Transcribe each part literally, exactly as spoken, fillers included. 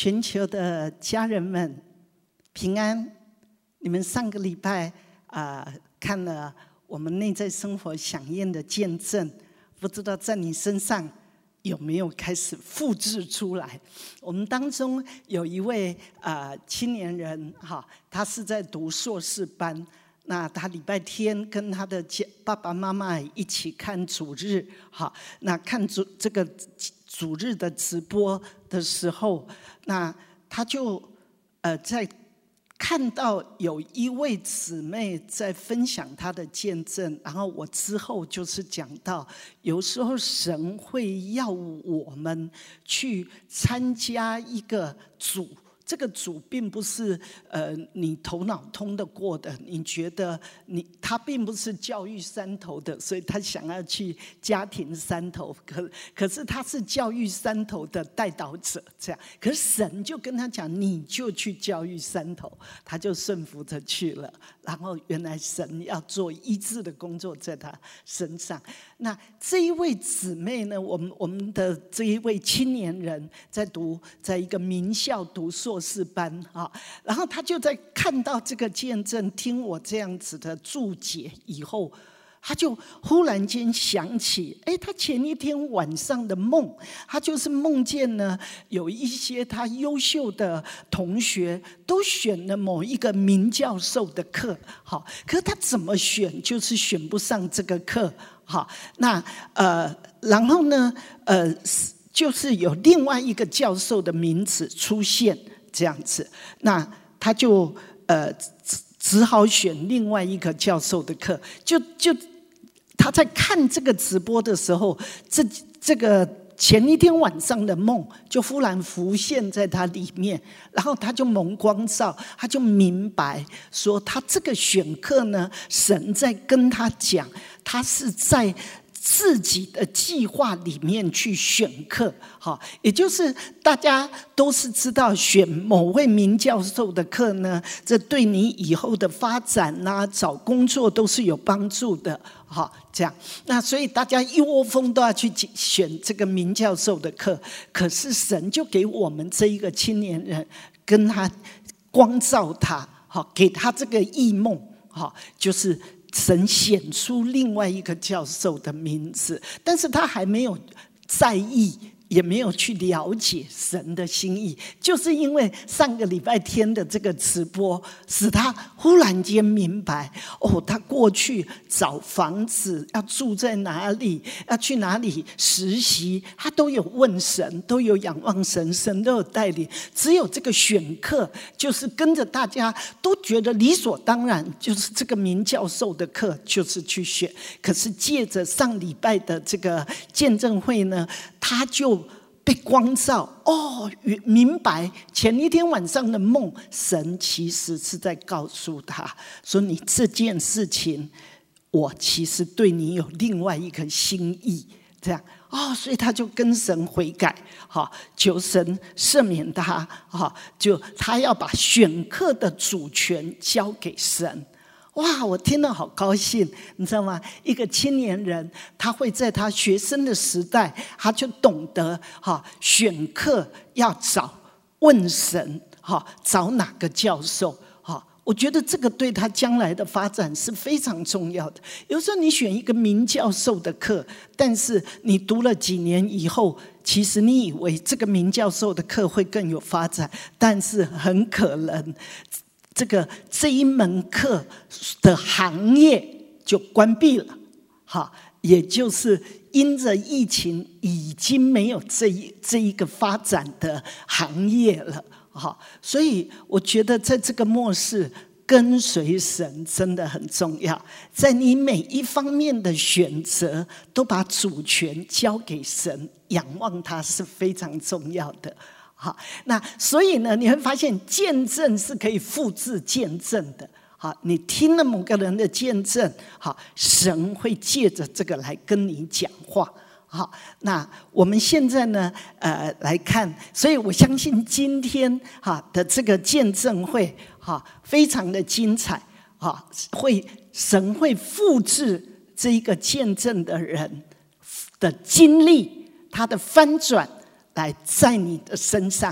全球的家人们平安。你们上个礼拜啊、呃、看了我们内在生活响应的见证，不知道在你身上有没有开始复制出来？我们当中有一位呃青年人哈，他是在读硕士班。那他礼拜天跟他的爸爸妈妈一起看主日，好，那看主这个主日的直播的时候，那他就呃在看到有一位姊妹在分享她的见证，然后我之后就是讲到，有时候神会要我们去参加一个组。这个组并不是呃你头脑通得过的，你觉得你他并不是教育山头的，所以他想要去家庭山头，可可是他是教育山头的带导者，这样，可是神就跟他讲，你就去教育山头，他就顺服着去了。然后原来神要做医治的工作在他身上。那这一位姊妹呢，我们我们的这一位青年人在读，在一个名校读硕士班啊，然后他就在看到这个见证，听我这样子的注解以后，他就忽然间想起，哎，他前一天晚上的梦，他就是梦见呢，有一些他优秀的同学都选了某一个名教授的课，好，可是他怎么选，就是选不上这个课，好，那呃，然后呢，呃，就是有另外一个教授的名字出现。这样子，那他就呃只只好选另外一个教授的课。就就他在看这个直播的时候，这这个前一天晚上的梦就忽然浮现在他里面，然后他就蒙光照，他就明白说，他这个选课呢，神在跟他讲，他是在自己的计划里面去选课，好，也就是大家都是知道选某位名教授的课呢，这对你以后的发展啊、找工作都是有帮助的，好，这样。那所以大家一窝蜂都要去选这个名教授的课，可是神就给我们这一个青年人，跟他光照他，好，给他这个异梦，好，就是神显出另外一个教授的名字，但是他还没有在意，也没有去了解神的心意，就是因为上个礼拜天的这个直播，使他忽然间明白，哦，他过去找房子要住在哪里，要去哪里实习，他都有问神，都有仰望神，神都有带领。只有这个选课，就是跟着大家都觉得理所当然，就是这个名教授的课就是去选。可是借着上礼拜的这个见证会呢，他就被光照，哦，明白前一天晚上的梦，神其实是在告诉他说，你这件事情我其实对你有另外一个心意，这样哦，所以他就跟神悔改，好，求神赦免他，好，就他要把选课的主权交给神。哇，我听了好高兴，你知道吗？一个青年人，他会在他学生的时代，他就懂得哈，选课要找问神，哈，找哪个教授，哈，我觉得这个对他将来的发展是非常重要的。有时候你选一个名教授的课，但是你读了几年以后，其实你以为这个名教授的课会更有发展，但是很可能这个这一门课的行业就关闭了，好，也就是因着疫情已经没有这一这一个发展的行业了，好，所以我觉得在这个末世，跟随神真的很重要，在你每一方面的选择，都把主权交给神，仰望他是非常重要的。好，那所以呢，你会发现见证是可以复制见证的。好，你听了某个人的见证，好，神会借着这个来跟你讲话。好，那我们现在呢，呃，来看，所以我相信今天哈的这个见证会哈非常的精彩，哈，会神会复制这一个见证的人的经历，他的翻转。来在你的身上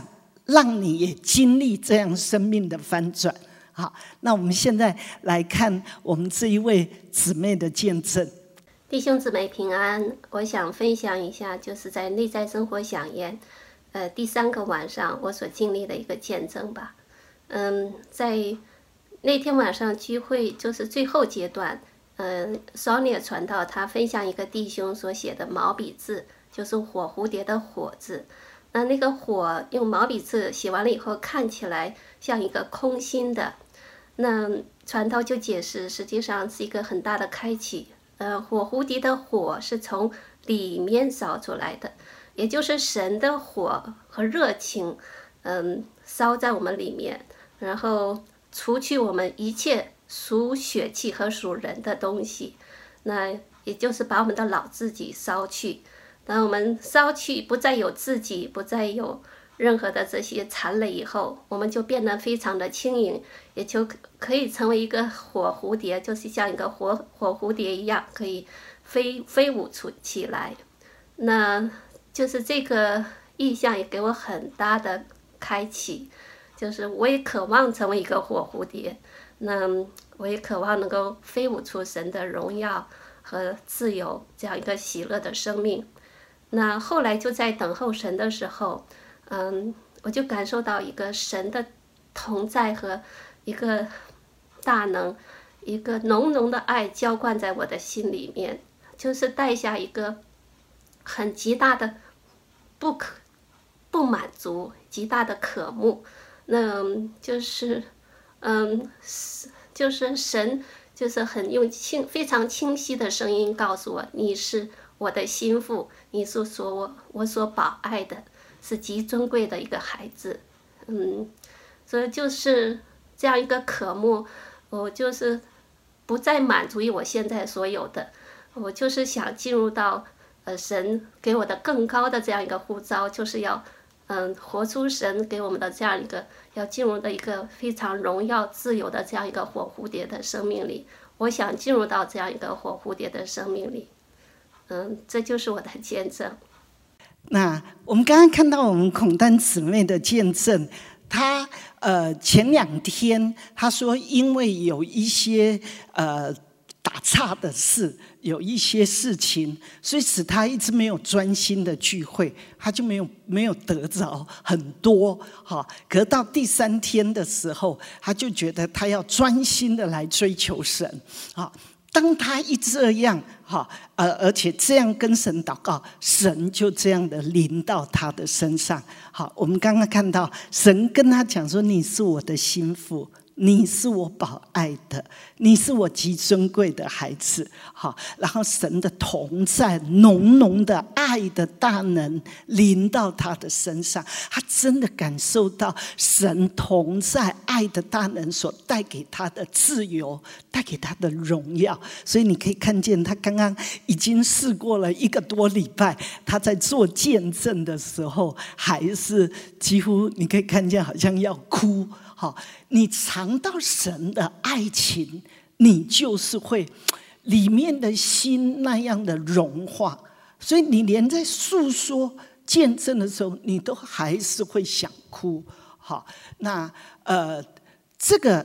让你也经历这样生命的翻转。好，那我们现在来看我们这一位姊妹的见证。 弟兄姊妹平安，我想分享一下，就是在内在生活响宴，呃，第三个晚上我所经历的一个见证吧。嗯，在那天晚上聚会就是最后阶段，嗯 ，Sonia 传道他分享一个弟兄所写的毛笔字，就是火蝴蝶的火字。那那个火用毛笔字写完了以后，看起来像一个空心的。那传道就解释，实际上是一个很大的开启。呃，火蝴蝶的火是从里面烧出来的，也就是神的火和热情，嗯，烧在我们里面，然后除去我们一切属血气和属人的东西，那也就是把我们的老自己烧去。当我们烧去，不再有自己，不再有任何的这些残累以后，我们就变得非常的轻盈，也就可以成为一个火蝴蝶，就是像一个火火蝴蝶一样，可以飞飞舞出起来。那就是这个意象也给我很大的开启，就是我也渴望成为一个火蝴蝶，那我也渴望能够飞舞出神的荣耀和自由，这样一个喜乐的生命。那后来就在等候神的时候，嗯，我就感受到一个神的同在和一个大能，一个浓浓的爱浇灌在我的心里面，就是带下一个很极大的不可不满足，极大的渴慕。那就是嗯，就是神就是很用清非常清晰的声音告诉我，你是我的心腹，你是所我我所宝爱的，是极尊贵的一个孩子。嗯，所以就是这样一个渴慕，我就是不再满足于我现在所有的，我就是想进入到呃神给我的更高的这样一个呼召，就是要嗯活出神给我们的这样一个要进入的一个非常荣耀自由的这样一个火蝴蝶的生命里。我想进入到这样一个火蝴蝶的生命里。嗯，这就是我的见证。 那我们刚刚看到我们孔丹姊妹的见证，她呃前两天她说，因为有一些呃打岔的事，有一些事情，所以使她一直没有专心的聚会，她就没有没有得着很多哈。可是到第三天的时候，她就觉得她要专心的来追求神啊。当他一这样，哈，呃，而且这样跟神祷告，神就这样的临到他的身上。好，我们刚刚看到神跟他讲说：“你是我的心腹，你是我宝爱的，你是我极尊贵的孩子。”好，然后神的同在，浓浓的爱的大能临到他的身上，他真的感受到神同在爱的大能所带给他的自由，带给他的荣耀。所以你可以看见他刚刚已经试过了一个多礼拜，他在做见证的时候还是几乎你可以看见好像要哭。好，你尝到神的爱情，你就是会里面的心那样的融化，所以你连在诉说见证的时候，你都还是会想哭。好，那呃，这个，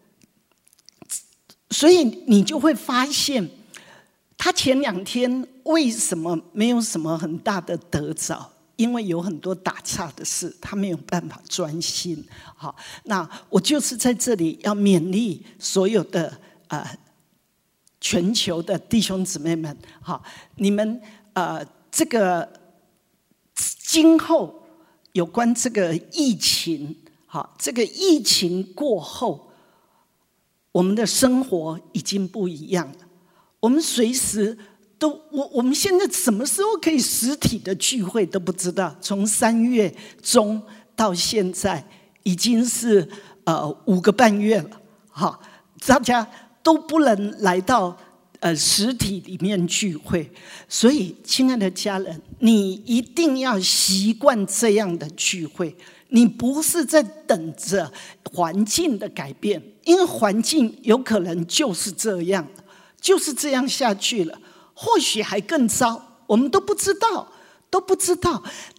所以你就会发现，他前两天为什么没有什么很大的得着？因为有很多打岔的事，他没有办法专心。好，那我就是在这里要勉励所有的呃全球的弟兄姊妹们，好，你们呃这个今后有关这个疫情，好，这个疫情过后，我们的生活已经不一样了，我们随时。都我我们现在什么时候可以实体的聚会都不知道，从三月中到现在已经是呃五个半月了，好，大家都不能来到呃实体里面聚会，所以亲爱的家人，你一定要习惯这样的聚会。你不是在等着环境的改变，因为环境有可能就是这样，就是这样下去了。或许还更糟，我们都不知道，都不知道。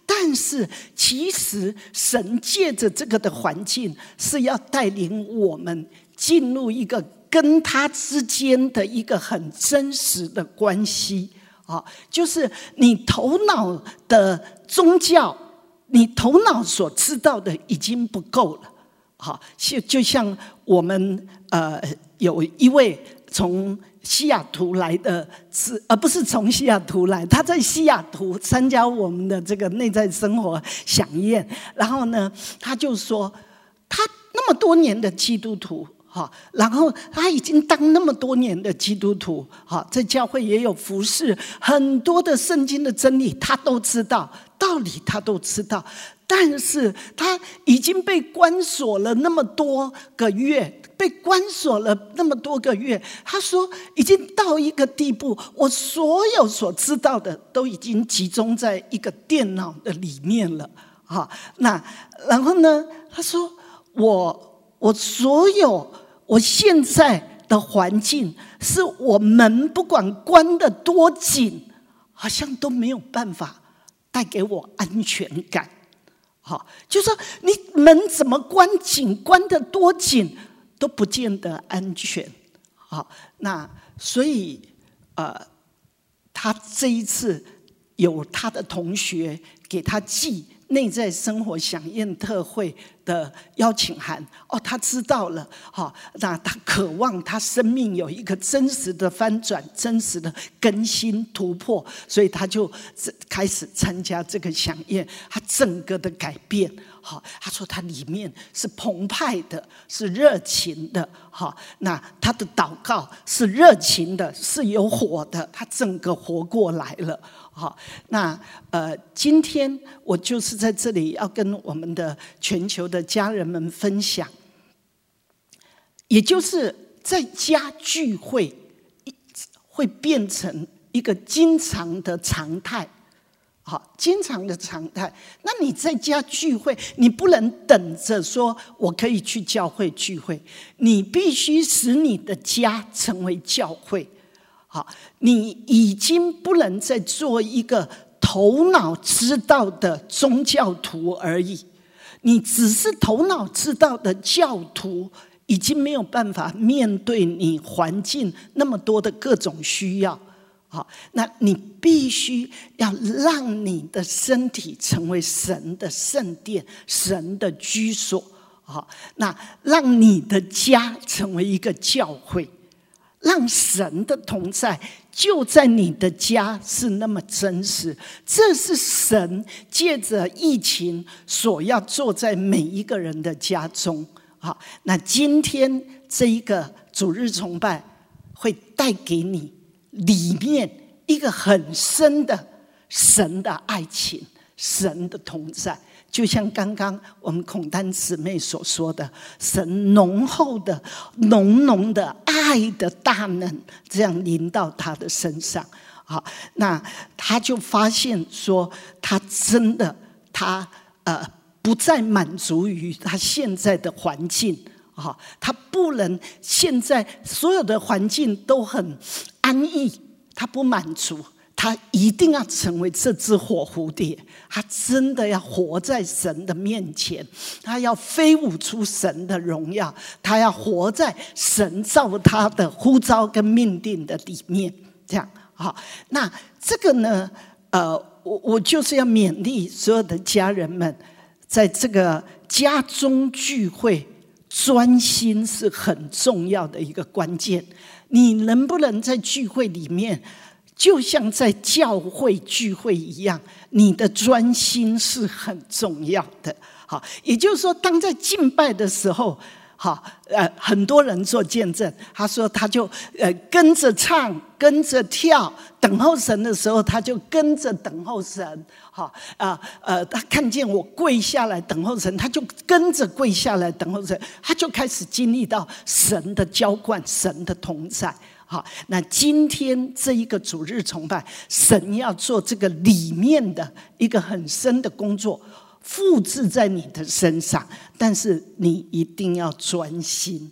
但是其实神借着这个的环境，是要带领我们进入一个跟他之间的一个很真实的关系。就是你头脑的宗教，你头脑所知道的已经不够了。好，就像我们呃有一位从西雅图来的，是呃不是从西雅图来，他在西雅图参加我们的这个内在生活飨宴，然后呢，他就说他那么多年的基督徒。然后他已经当那么多年的基督徒，在教会也有服侍，很多的圣经的真理他都知道，道理他都知道，但是他已经被关锁了那么多个月，被关锁了那么多个月，他说已经到一个地步，我所有所知道的都已经集中在一个电脑的里面了。那然后呢，他说我我所有我现在的环境，是我门不管关得多紧，好像都没有办法带给我安全感。好，就是说你门怎么关紧，关得多紧，都不见得安全。好，那所以呃，他这一次有他的同学给他寄内在生活飨宴特会的邀请函，哦，他知道了，哦，那他渴望他生命有一个真实的翻转，真实的更新突破，所以他就开始参加这个飨宴，他整个的改变。好，他说他里面是澎湃的，是热情的。好，那他的祷告是热情的，是有火的，他整个活过来了。好，那呃，今天我就是在这里要跟我们的全球的家人们分享，也就是在家聚会会变成一个经常的常态。好，经常的常态。那你在家聚会，你不能等着说我可以去教会聚会，你必须使你的家成为教会。好，你已经不能再做一个头脑知道的宗教徒而已，你只是头脑知道的教徒，已经没有办法面对你环境那么多的各种需要。好，那你必须要让你的身体成为神的圣殿，神的居所。好，那让你的家成为一个教会，让神的同在就在你的家是那么真实。这是神借着疫情所要做在每一个人的家中。好，那今天这一个主日崇拜会带给你里面一个很深的神的爱情，神的同在，就像刚刚我们孔丹姊妹所说的，神浓厚的浓浓的爱的大能这样临到他的身上。好，那他就发现说，他真的他呃不再满足于他现在的环境。好，他不能现在所有的环境都很安逸，他不满足，他一定要成为这只火蝴蝶，他真的要活在神的面前，他要飞舞出神的荣耀，他要活在神造他的呼召跟命定的里面。这样好，那这个呢，呃，我我就是要勉励所有的家人们，在这个家中聚会，专心是很重要的一个关键。你能不能在聚会里面，就像在教会聚会一样，你的专心是很重要的。好，也就是说，当在敬拜的时候，好，呃，很多人做见证，他说他就呃跟着唱，跟着跳，等候神的时候，他就跟着等候神。好，啊呃，他看见我跪下来等候神，他就跟着跪下来等候神，他就开始经历到神的浇灌，神的同在。好，那今天这一个主日崇拜，神要做这个里面的一个很深的工作，复制在你的身上，但是你一定要专心。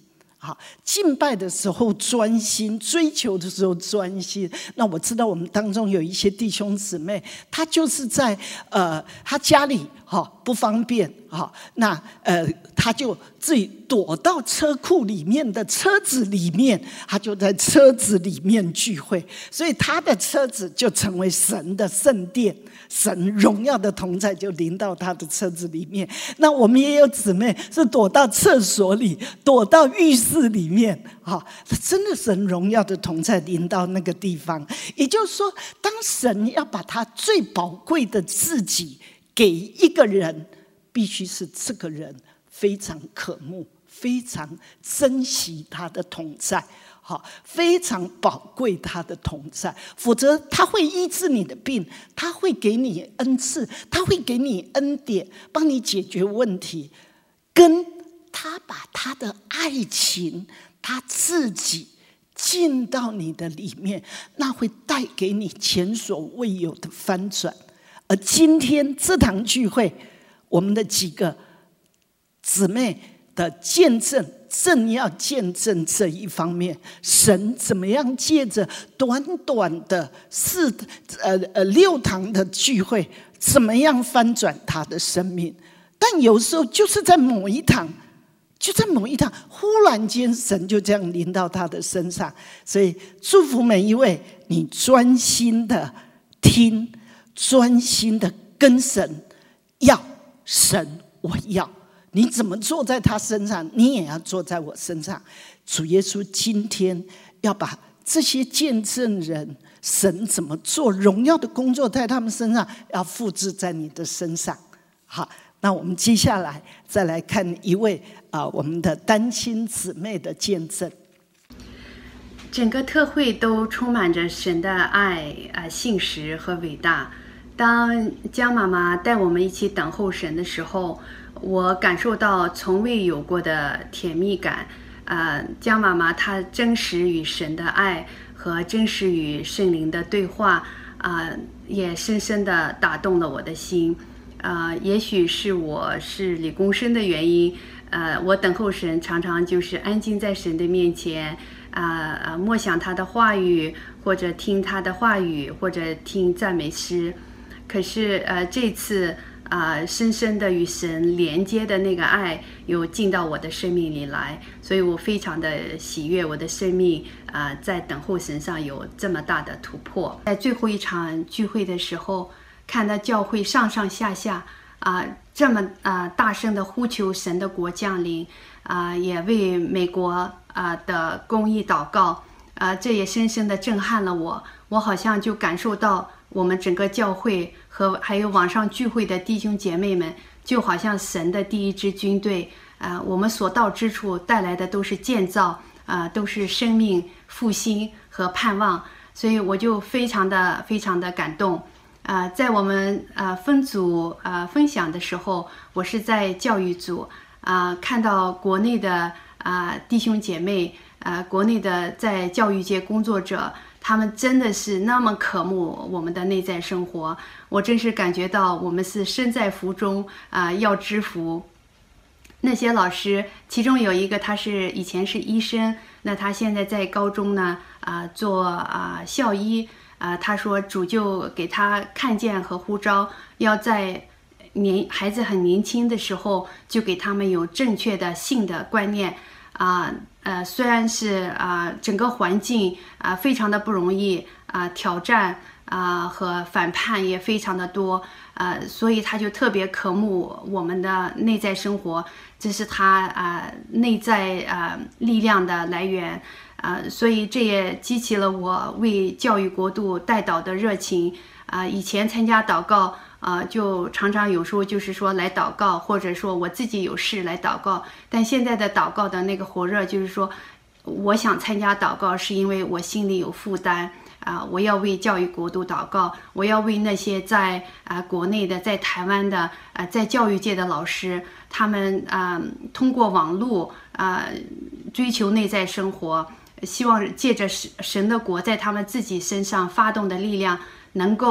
好，敬拜的时候专心，追求的时候专心。那我知道我们当中有一些弟兄姊妹，他就是在呃，他家里哈、哦、不方便哈、哦，那呃他就自己躲到车库里面的车子里面，他就在车子里面聚会，所以他的车子就成为神的圣殿，神荣耀的同在就临到他的车子里面。那我们也有姊妹是躲到厕所里，躲到浴室里面，哈，真的神荣耀的同在临到那个地方。也就是说，当神要把他最宝贵的自己给一个人，必须是这个人非常渴慕，非常珍惜他的同在，好，非常宝贵他的同在，否则他会医治你的病，他会给你恩赐，他会给你恩典，帮你解决问题，跟他把他的爱情，他自己进到你的里面，那会带给你前所未有的翻转。而今天这堂聚会，我们的几个姊妹的见证，正要见证这一方面，神怎么样借着短短的四呃呃六堂的聚会，怎么样翻转他的生命。但有时候就是在某一堂，就在某一堂，忽然间神就这样临到他的身上。所以祝福每一位，你专心的听，专心的跟神要，神我要。你怎么坐在他身上，你也要坐在我身上。主耶稣今天要把这些见证人，神怎么做荣耀的工作在他们身上，要复制在你的身上。好，那我们接下来再来看一位啊、呃，我们的单亲姊妹的见证。 整个特会都充满着神的爱啊、信实和伟大。当江妈妈带我们一起等候神的时候，我感受到从未有过的甜蜜感。呃，江妈妈她真实与神的爱和真实与圣灵的对话，啊、呃，也深深地打动了我的心。呃，也许是我是理工生的原因，呃，我等候神常常就是安静在神的面前，啊、呃、默想他的话语，或者听他的话语，或者听赞美诗。可是呃，这次啊、呃，深深的与神连接的那个爱又进到我的生命里来，所以我非常的喜悦，我的生命啊、呃，在等候神上有这么大的突破。在最后一场聚会的时候，看到教会上上下下啊、呃、这么啊、呃、大声的呼求神的国降临啊、呃，也为美国啊、呃、的公益祷告啊、呃，这也深深的震撼了我。我好像就感受到我们整个教会和还有网上聚会的弟兄姐妹们，就好像神的第一支军队啊、呃，我们所到之处带来的都是建造啊、呃，都是生命复兴和盼望，所以我就非常的非常的感动。啊、呃，在我们呃分组啊、呃、分享的时候，我是在教育组啊、呃，看到国内的啊、呃、弟兄姐妹啊、呃，国内的在教育界工作者，他们真的是那么渴慕我们的内在生活，我真是感觉到我们是身在福中啊、呃，要知福。那些老师，其中有一个他是以前是医生，那他现在在高中呢啊、呃、做啊、呃、校医。啊，他说主就给他看见和呼召，要在年孩子很年轻的时候就给他们有正确的性的观念啊。呃，虽然是啊、呃、整个环境啊、呃、非常的不容易啊、呃，挑战啊、呃、和反叛也非常的多啊、呃，所以他就特别渴慕我们的内在生活，这是他啊、呃、内在啊、呃、力量的来源。啊、呃，所以这也激起了我为教育国度代祷的热情啊、呃。以前参加祷告啊、呃，就常常有时候就是说来祷告，或者说我自己有事来祷告。但现在的祷告的那个火热，就是说我想参加祷告，是因为我心里有负担啊、呃。我要为教育国度祷告，我要为那些在啊、呃、国内的、在台湾的、呃在教育界的老师，他们啊、呃、通过网络啊、呃、追求内在生活。希望借着神的国在他们自己身上发动的力量，能够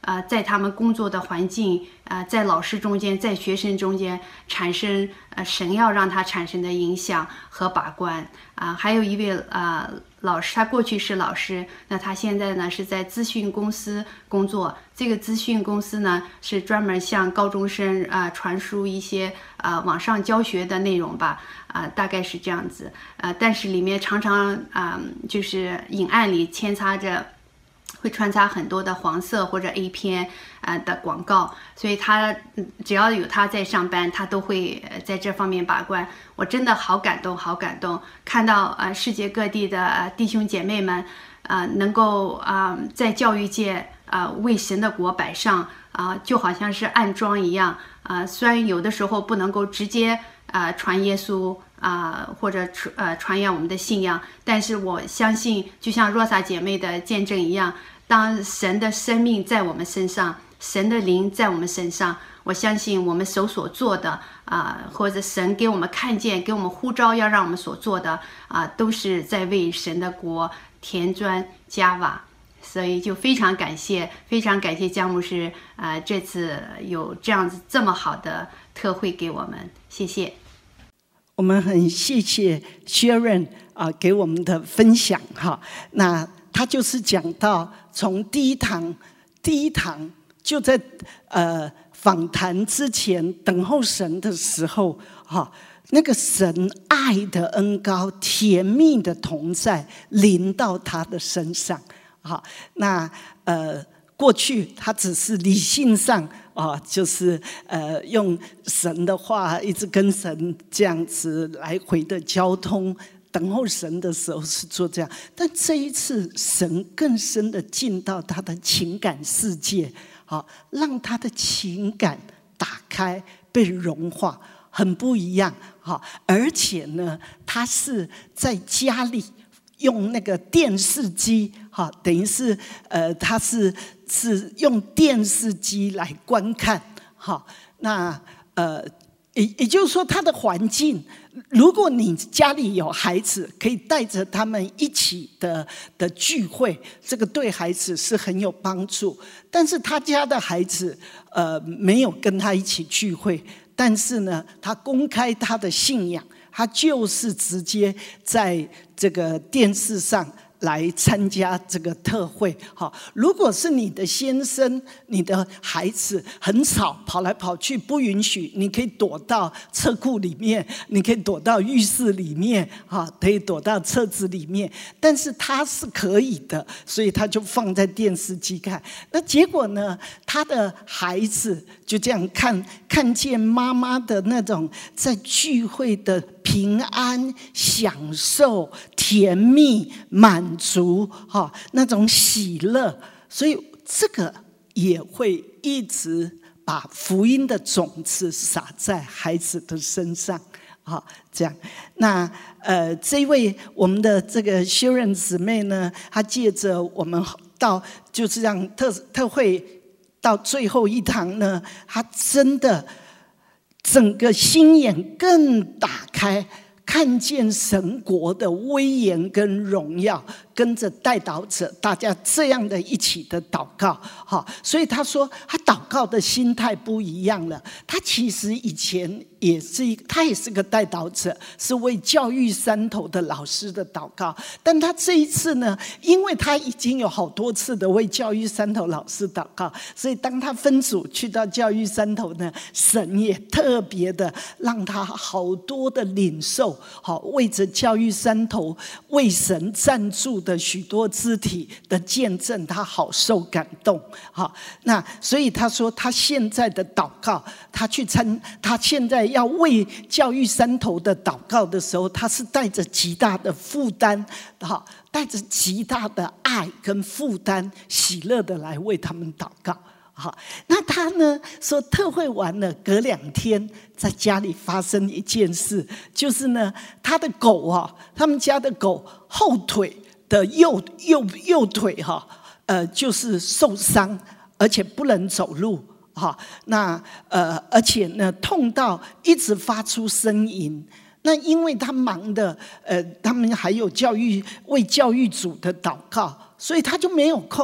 呃，在他们工作的环境，呃，在老师中间，在学生中间产生呃神要让他产生的影响和把关啊、呃。还有一位呃老师，他过去是老师，那他现在呢是在资讯公司工作。这个资讯公司呢是专门向高中生啊、呃、传输一些啊、呃、网上教学的内容吧，啊、呃、大概是这样子啊、呃，但是里面常常啊、呃、就是隐暗里牵插着。会穿插很多的黄色或者 A 片啊的广告，所以他只要有他在上班，他都会在这方面把关。我真的好感动，好感动，看到啊世界各地的弟兄姐妹们啊能够啊在教育界啊为神的国摆上啊，就好像是暗桩一样啊。虽然有的时候不能够直接啊传耶稣。啊、呃，或者传呃传扬我们的信仰，但是我相信，就像若萨姐妹的见证一样，当神的生命在我们身上，神的灵在我们身上，我相信我们手所做的啊、呃，或者神给我们看见，给我们呼召要让我们所做的啊、呃，都是在为神的国填砖加瓦。所以就非常感谢，非常感谢江牧师啊、呃，这次有这样子这么好的特会给我们，谢谢。 我们很谢谢 Sharon 啊、呃、给我们的分享哈。那他就是讲到从第一堂，第一堂就在呃访谈之前等候神的时候哈，那个神爱的恩膏、甜蜜的同在临到他的身上哈。那呃过去他只是理性上。啊，就是呃，用神的话一直跟神这样子来回的交通，等候神的时候是做这样。但这一次，神更深的进到他的情感世界，好，让他的情感打开，被融化，很不一样。好，而且呢，他是在家里。用那个电视机，哈，等于是呃，他是是用电视机来观看，哈，那呃，也也就是说，他的环境，如果你家里有孩子，可以带着他们一起的的聚会，这个对孩子是很有帮助。但是他家的孩子，呃，没有跟他一起聚会，但是呢，他公开他的信仰。他就是直接在这个电视上来参加这个特会。好，如果是你的先生、你的孩子很吵，跑来跑去不允许，你可以躲到车库里面，你可以躲到浴室里面，哈，可以躲到车子里面。但是他是可以的，所以他就放在电视机看。那结果呢？他的孩子就这样看，看见妈妈的那种在聚会的平安、享受、甜蜜、满足，哈，那种喜乐，所以这个也会一直把福音的种子撒在孩子的身上，好，这样。那呃，这位我们的这个修任姊妹呢，她借着我们到就是让特特会到最后一堂呢，她真的整个心眼更打开。看见神国的威严跟荣耀，跟着代祷者，大家这样的一起的祷告，好，所以他说他祷告的心态不一样了。他其实以前也是一，他也是个代祷者，是为教育山头的老师的祷告。但他这一次呢，因为他已经有好多次的为教育山头老师祷告，所以当他分组去到教育山头呢，神也特别的让他好多的领受。好，为着教育山头为神站住的许多肢体的见证，他好受感动。好，那所以他说，他现在的祷告，他去参，他现在要为教育山头的祷告的时候，他是带着极大的负担，好，带着极大的爱跟负担，喜乐的来为他们祷告。好，那他呢说特会完了，隔两天在家里发生一件事，就是呢，他的狗啊，他们家的狗后腿的右右右腿哈、啊，呃，就是受伤，而且不能走路哈。那呃，而且呢，痛到一直发出呻吟。那因为他忙的，呃，他们还有教育为教育组的祷告，所以他就没有空。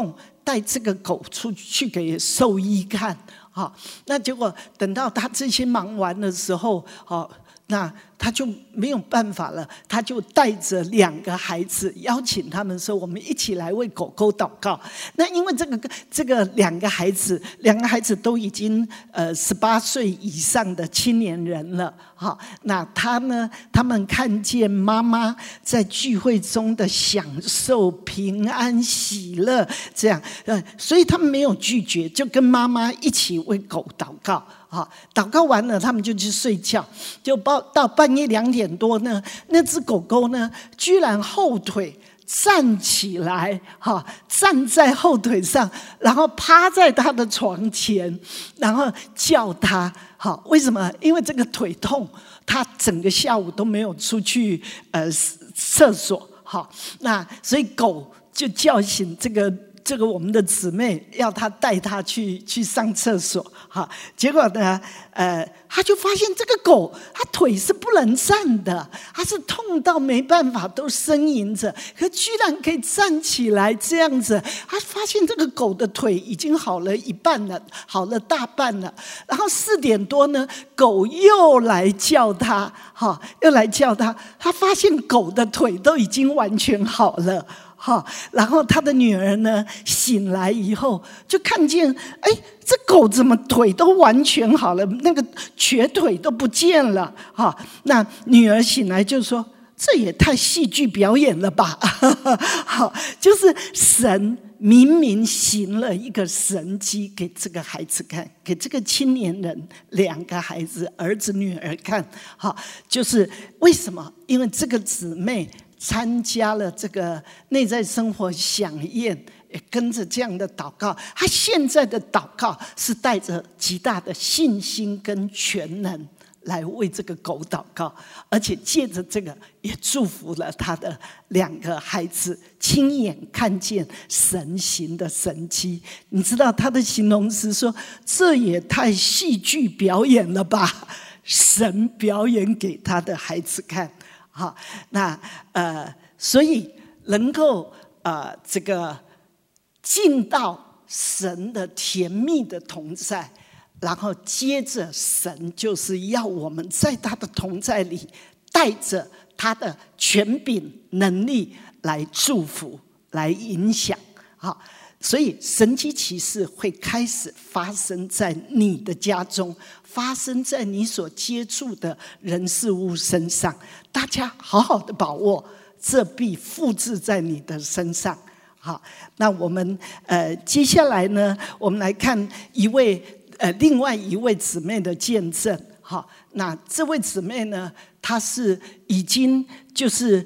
带这个狗出去给兽医看，好，那结果等到他这些忙完的时候，好，那他就没有办法了，他就带着两个孩子，邀请他们说：“我们一起来为狗狗祷告。”那因为这个这个两个孩子，两个孩子都已经呃十八岁以上的青年人了，好，那他呢，他们看见妈妈在聚会中的享受、平安、喜乐，这样，呃，所以他们没有拒绝，就跟妈妈一起为狗祷告。好，祷告完了，他们就去睡觉。就到到半夜两点多呢，那只狗狗呢，居然后腿站起来，哈，站在后腿上，然后趴在他的床前，然后叫他。好，为什么？因为这个腿痛，他整个下午都没有出去呃厕所。好，那所以狗就叫醒这个。这个我们的姊妹要他带他去去上厕所，哈，结果呢，呃，他就发现这个狗，它腿是不能站的，它是痛到没办法，都呻吟着，可居然可以站起来这样子。他发现这个狗的腿已经好了一半了，好了大半了。然后四点多呢，狗又来叫他，哈，又来叫他，他发现狗的腿都已经完全好了。好，然后他的女儿呢醒来以后，就看见，哎，这狗怎么腿都完全好了，那个瘸腿都不见了。哈，那女儿醒来就说：“这也太戏剧表演了吧！”好，就是神明明行了一个神迹给这个孩子看，给这个青年人两个孩子，儿子女儿看。好，就是为什么？因为这个姊妹参加了这个内在生活飨宴，也跟着这样的祷告。他现在的祷告是带着极大的信心跟全能来为这个狗祷告，而且借着这个也祝福了他的两个孩子，亲眼看见神行的神迹。你知道他的形容词说：“这也太戏剧表演了吧！”神表演给他的孩子看。好，那呃，所以能够呃这个进到神的甜蜜的同在，然后接着神就是要我们在他的同在里，带着他的权柄能力来祝福，来影响。好，所以神迹奇事会开始发生在你的家中，发生在你所接触的人事物身上。大家好好的把握，这必复制在你的身上。好，那我们呃接下来呢，我们来看一位呃另外一位姊妹的见证。好，那这位姊妹呢，她是已经就是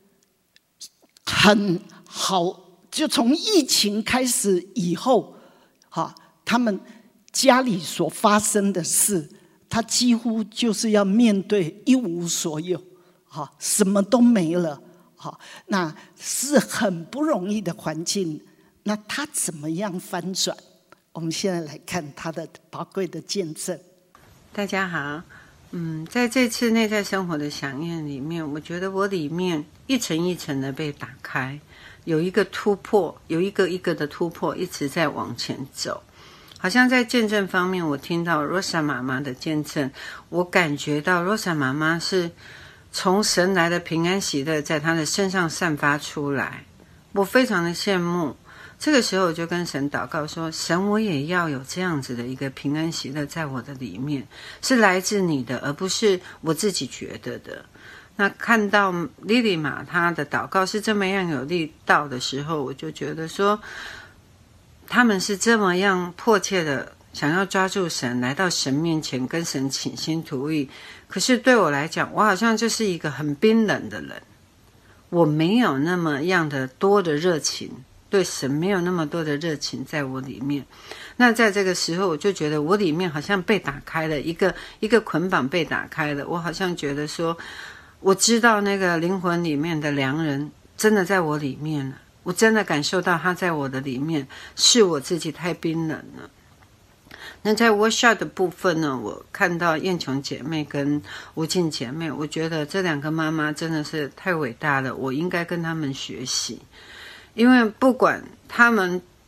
很好。就从疫情开始以后，哈，他们家里所发生的事，他几乎就是要面对一无所有，哈，什么都没了，哈，那是很不容易的环境。那他怎么样翻转？我们现在来看他的宝贵的见证。 大家好，嗯，在这次内在生活的飨宴里面，我觉得我里面一层一层的被打开。有一个突破，有一个一个的突破，一直在往前走。好像在见证方面，我听到 Rosa 妈妈的见证，我感觉到 Rosa 妈妈是从神来的平安喜乐在她的身上散发出来，我非常的羡慕。这个时候我就跟神祷告说：神，我也要有这样子的一个平安喜乐在我的里面，是来自你的，而不是我自己觉得的。那看到莉莉玛她的祷告是这么样有力道的时候，我就觉得说，他们是这么样迫切的想要抓住神，来到神面前跟神倾心吐意。可是对我来讲，我好像就是一个很冰冷的人，我没有那么样的多的热情，对神没有那么多的热情在我里面。那在这个时候，我就觉得我里面好像被打开了，一个一个捆绑被打开了。我好像觉得说，我知道那个灵魂里面的良人真的在我里面了，我真的感受到他在我的里面，是我自己太冰冷了。那在 workshop 的部分呢，我看到燕琼姐妹跟吴静姐妹，我觉得这两个妈妈真的是太伟大了，我应该跟她们学习。因为不管她们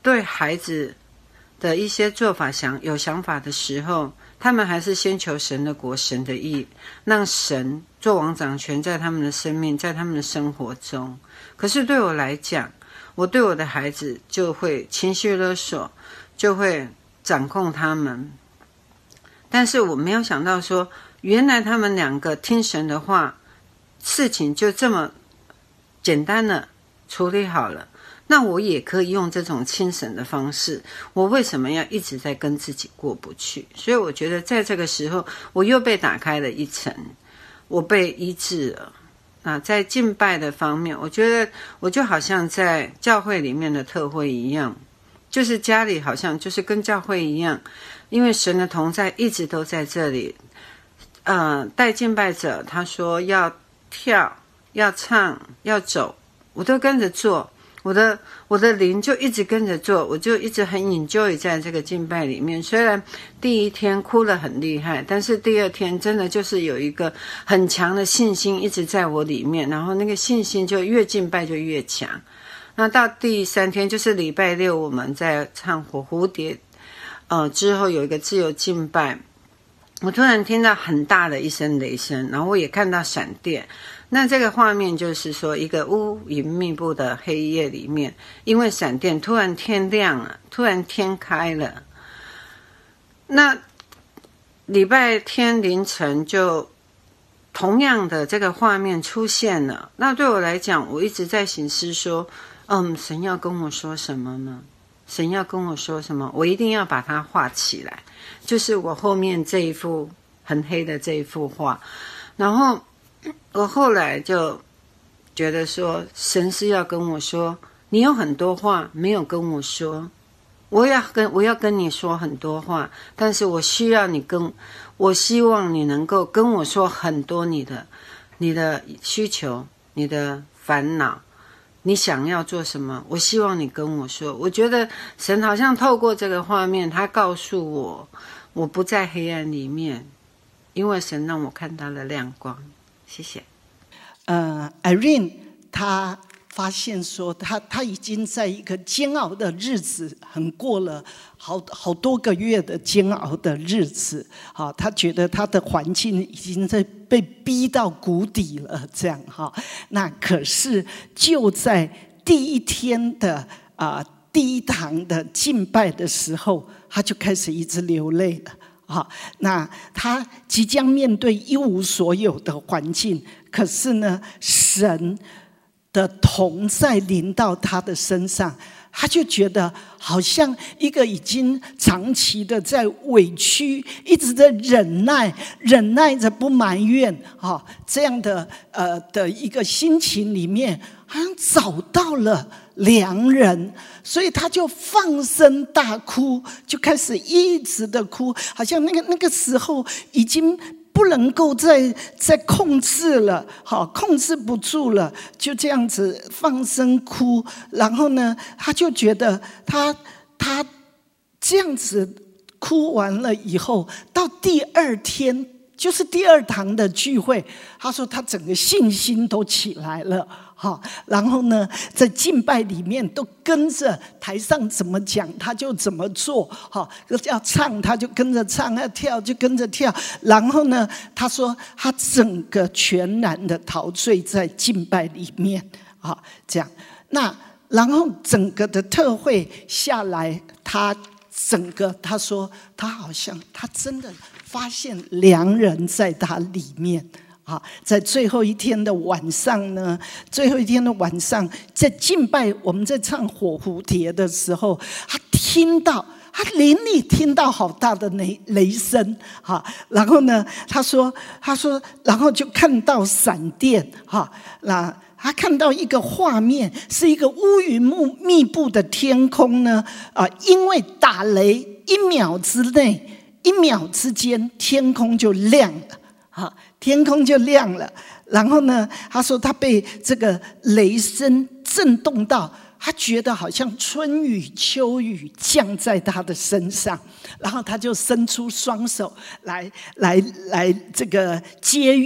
对孩子的一些做法想有想法的时候，他们还是先求神的国、神的义，让神做王掌权在他们的生命，在他们的生活中。可是对我来讲，我对我的孩子就会情绪勒索，就会掌控他们。但是我没有想到说，原来他们两个听神的话，事情就这么简单的处理好了。那我也可以用这种轻神的方式，我为什么要一直在跟自己过不去？所以我觉得在这个时候，我又被打开了一层，我被医治了。啊，在敬拜的方面，我觉得我就好像在教会里面的特会一样，就是家里好像就是跟教会一样，因为神的同在一直都在这里。呃，带敬拜者他说要跳、要唱、要走，我都跟着做。我的我的灵就一直跟着做，我就一直很 enjoy 在这个敬拜里面。虽然第一天哭得很厉害，但是第二天真的就是有一个很强的信心一直在我里面，然后那个信心就越敬拜就越强。那到第三天就是礼拜六，我们在唱火蝴蝶，呃，之后有一个自由敬拜，我突然听到很大的一声雷声，然后我也看到闪电。那这个画面就是说，一个乌云密布的黑夜里面，因为闪电突然天亮了，突然天开了。那礼拜天凌晨就同样的这个画面出现了。那对我来讲，我一直在省思说，嗯，神要跟我说什么呢？神要跟我说什么？我一定要把它画起来，就是我后面这一幅很黑的这一幅画。然后我后来就觉得说，神是要跟我说，你有很多话没有跟我说，我要跟我要跟你说很多话，但是我需要你跟我希望你能够跟我说很多你的你的需求、你的烦恼，你想要做什么，我希望你跟我说。我觉得神好像透过这个画面，他告诉我，我不在黑暗里面，因为神让我看到了亮光。谢谢。 呃 Irene 她发现说她她已经在一个煎熬的日子，很过了好好多个月的煎熬的日子，好，她觉得她的环境已经在被逼到谷底了，这样哈。那可是就在第一天的啊、呃、第一堂的敬拜的时候，她就开始一直流泪了。好，那他即将面对一无所有的环境，可是呢，神的同在临到他的身上，他就觉得好像一个已经长期的在委屈，一直在忍耐，忍耐着不埋怨，啊，这样的呃的一个心情里面，好像找到了良人，所以他就放声大哭，就开始一直的哭，好像那个那个时候已经不能够再再控制了，好，控制不住了，就这样子放声哭。然后呢，他就觉得他他这样子哭完了以后，到第二天就是第二堂的聚会，他说他整个信心都起来了。好，然后呢，在敬拜里面都跟着台上怎么讲他就怎么做，好，要唱他就跟着唱，要跳就跟着跳。然后呢，他说他整个全然的陶醉在敬拜里面，好，这样。那然后整个的特会下来，他整个他说他好像他真的发现良人在他里面。好，在最后一天的晚上呢，最后一天的晚上，在敬拜，我们在唱火蝴蝶的时候，他听到，他灵里听到好大的雷雷声，哈，然后呢，他说，他说，然后就看到闪电，哈，那他看到一个画面，是一个乌云密布的天空呢，啊，因为打雷，一秒之内，一秒之间，天空就亮了。好，天空就亮了。然后呢，他说他被这个雷声震动到，他觉得好像春雨秋雨降在他的身上，然后他就伸出双手来来来这个接雨。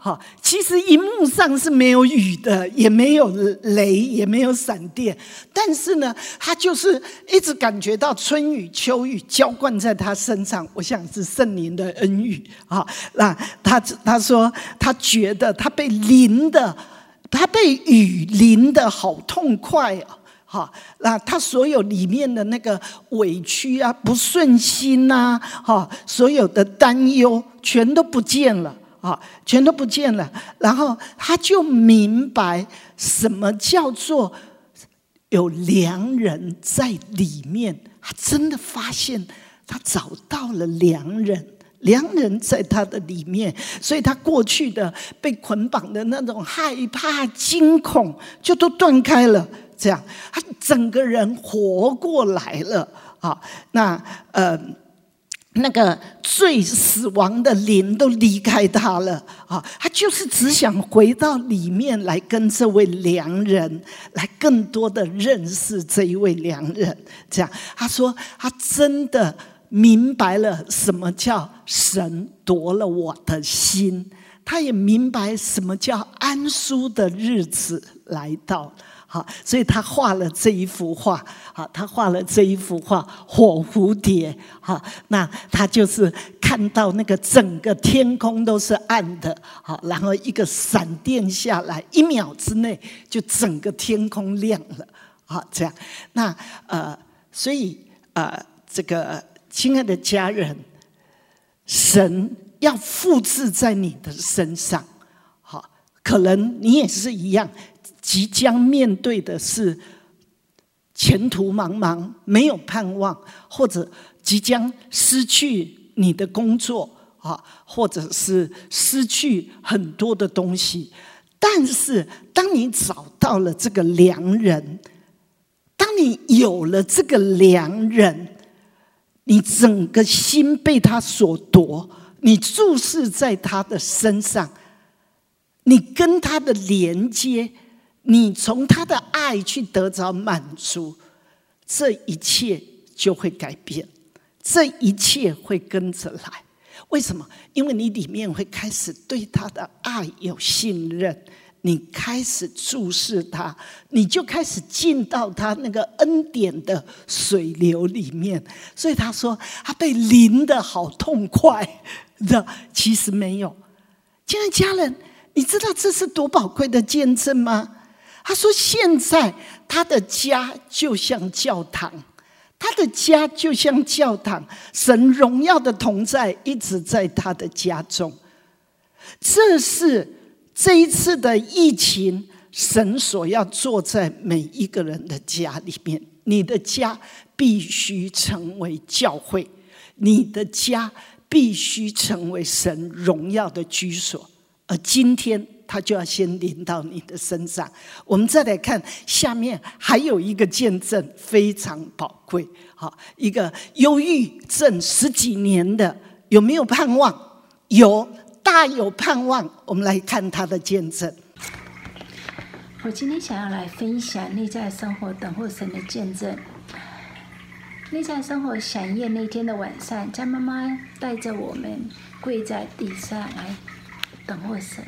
哈，其实荧幕上是没有雨的，也没有雷，也没有闪电，但是呢，他就是一直感觉到春雨、秋雨浇灌在他身上。我想是圣灵的恩雨啊。那他他说，他觉得他被淋的，他被雨淋的好痛快啊。好，那他所有里面的那个委屈啊、不顺心啊、哈，所有的担忧全都不见了啊，全都不见了。然后他就明白什么叫做有良人在里面，他真的发现他找到了良人。良人在他的里面，所以他过去的被捆绑的那种害怕、惊恐，就都断开了。这样，他整个人活过来了啊！那呃，那个罪死亡的灵都离开他了啊！他就是只想回到里面来，跟这位良人来更多的认识这一位良人。这样，他说他真的明白了什么叫神夺了我的心，他也明白什么叫安舒的日子来到。好，所以他画了这一幅画。好，他画了这一幅画，火蝴蝶。好，那他就是看到那个整个天空都是暗的。好，然后一个闪电下来，一秒之内就整个天空亮了。好，这样，那呃，所以呃，这个亲爱的家人，神要复制在你的身上。好，可能你也是一样。即将面对的是前途茫茫，没有盼望，或者即将失去你的工作啊，或者是失去很多的东西。但是，当你找到了这个良人，当你有了这个良人，你整个心被他所夺，你注视在他的身上，你跟他的连接。你从他的爱去得着满足，这一切就会改变，这一切会跟着来。为什么？因为你里面会开始对他的爱有信任，你开始注视他，你就开始进到他那个恩典的水流里面。所以他说他被淋得好痛快的，其实没有。亲爱的家人，你知道这是多宝贵的见证吗？他说现在他的家就像教堂，他的家就像教堂，神荣耀的同在一直在他的家中。这是这一次的疫情，神所要做在每一个人的家里面。你的家必须成为教会，你的家必须成为神荣耀的居所。而今天他就要先临到你的身上。我们再来看下面还有一个见证非常宝贵。好，一个忧郁症十几年的，有没有盼望？有，大有盼望。我们来看他的见证。 我今天想要来分享内在生活等候神的见证。内在生活响宴那天的晚上，张妈妈带着我们跪在地上来等候神，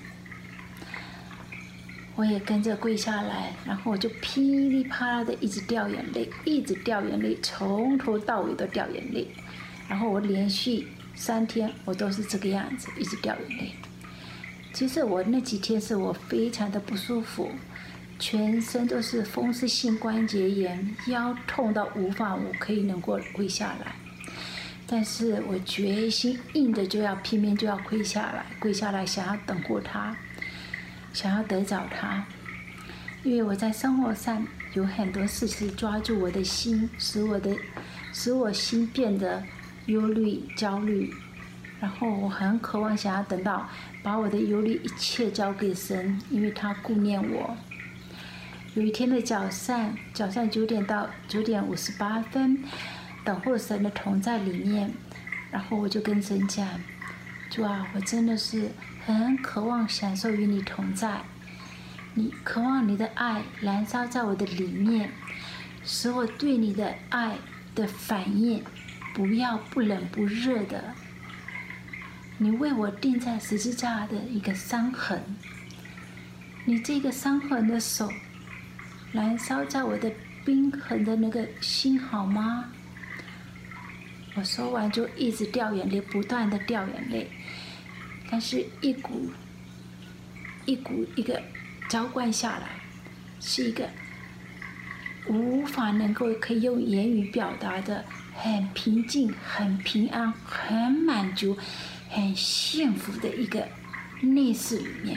我也跟着跪下来，然后我就噼里啪啦的一直掉眼泪，一直掉眼泪，从头到尾都掉眼泪。然后我连续三天我都是这个样子，一直掉眼泪。其实我那几天是我非常的不舒服，全身都是风湿性关节炎，腰痛到无法我可以能够跪下来。但是我决心硬的就要拼命就要跪下来，跪下来想要等候他，想要得着他。因为我在生活上有很多事情抓住我的心，使我的使我心变得忧虑焦虑，然后我很渴望想要等到把我的忧虑一切交给神，因为他顾念我。有一天的早上早上九点到九点五十八分，等候神的同在里面，然后我就跟神讲，主啊，我真的是很渴望享受与你同在，你渴望你的爱燃烧在我的里面，使我对你的爱的反应不要不冷不热的， 你为我钉在十字架的一个伤痕，你这个伤痕的手燃烧在我的冰痕的那个心好吗？我说完就一直掉眼泪，不断的掉眼泪，但是一股一股一个浇灌下来，是一个无法能够可以用言语表达的，很平静、很平安、很满足、很幸福的一个内室里面，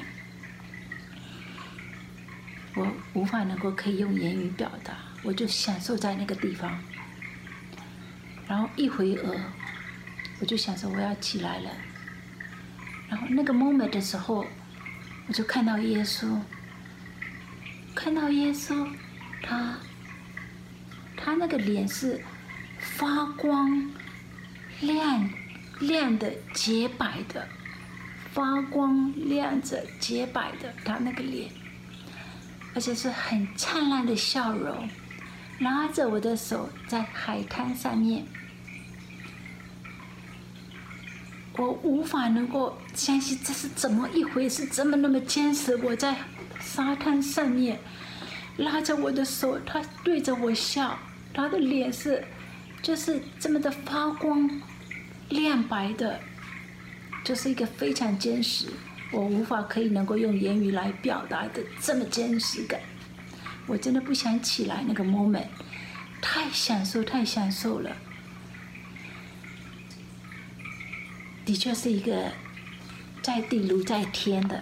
我无法能够可以用言语表达，我就享受在那个地方。然后一回额，我就想说我要起来了。然后那个 moment 的时候，我就看到耶稣，看到耶稣，他他那个脸是发光、亮亮的、洁白的，发光亮着、洁白的，他那个脸，而且是很灿烂的笑容，拉着我的手在海滩上面。我无法能够相信这是怎么一回事，这么那么坚实。我在沙滩上面拉着我的手，他对着我笑，他的脸是就是这么的发光亮白的，就是一个非常坚实，我无法可以能够用言语来表达的这么真实感。我真的不想起来那个 moment， 太享受太享受了。的确是一个在地如在天的。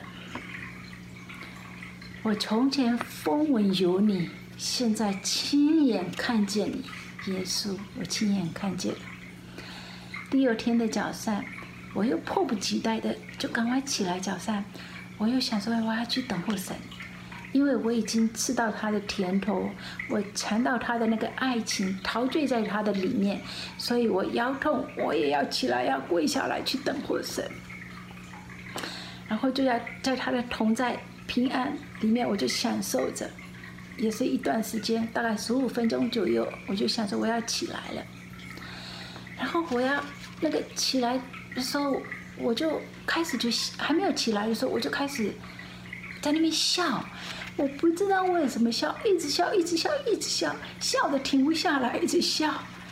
我从前风闻有你，现在亲眼看见你，耶稣，我亲眼看见了。第二天的早上，我又迫不及待的就赶快起来。早上，我又想说我要去等候神，因为我已经吃到他的甜头，我尝到他的那个爱情，陶醉在他的里面，所以我腰痛，我也要起来，要跪下来去等候神，然后就要在他的同在平安里面，我就享受着，也是一段时间，大概十五分钟左右，我就想说我要起来了，然后我要那个起来的时候，我就开始就还没有起来的时候，我就开始在那边笑。我不知道为什么笑，一直笑，一直笑，一直笑，笑得停不下来，一直笑。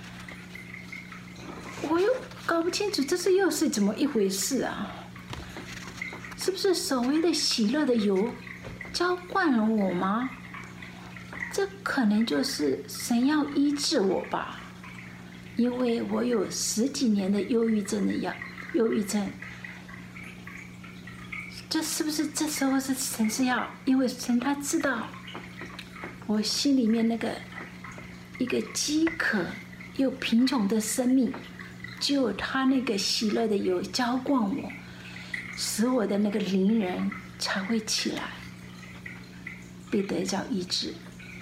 我又搞不清楚这是又是怎么一回事啊？是不是所谓的喜乐的油浇灌了我吗？这可能就是神要医治我吧，因为我有十几年的忧郁症的药，忧郁症。这是不是这时候是神是要，因为神他知道我心里面那个一个饥渴又贫穷的生命，只有他那个喜乐的油浇灌我，使我的那个灵人才会起来，被得着医治。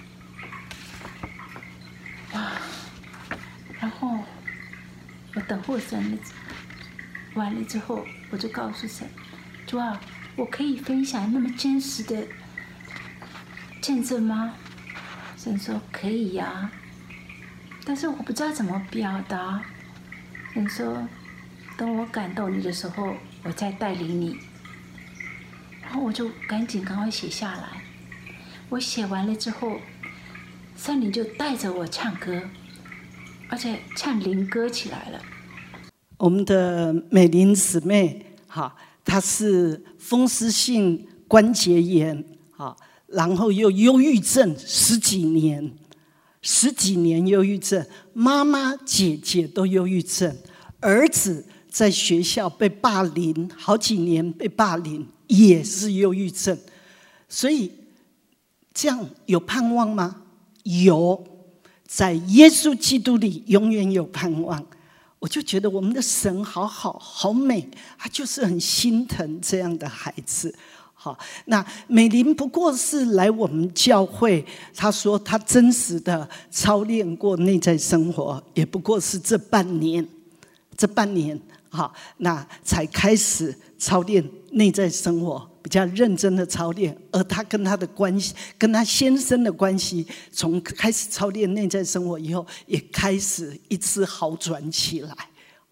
哇！然后我等候神了，完了之后，我就告诉神，主啊，我可以分享那么真实的见证吗？神说可以呀、啊，但是我不知道怎么表达。神说，等我感动你的时候，我再带领你。然后我就赶紧赶快写下来。我写完了之后，圣灵就带着我唱歌，而且唱灵歌起来了。 我们的美玲姊妹，哈。他是风湿性关节炎，啊，然后又忧郁症十几年，十几年忧郁症，妈妈、姐姐都忧郁症，儿子在学校被霸凌，好几年被霸凌，也是忧郁症。所以这样有盼望吗？有，在耶稣基督里永远有盼望。我就觉得我们的神好好好美，他就是很心疼这样的孩子。好，那美玲不过是来我们教会，她说她真实的操练过内在生活，也不过是这半年，这半年好，那才开始操练内在生活，比较认真的操练。而她跟她的关系，跟她先生的关系，从开始操练内在生活以后，也开始一次好转起来。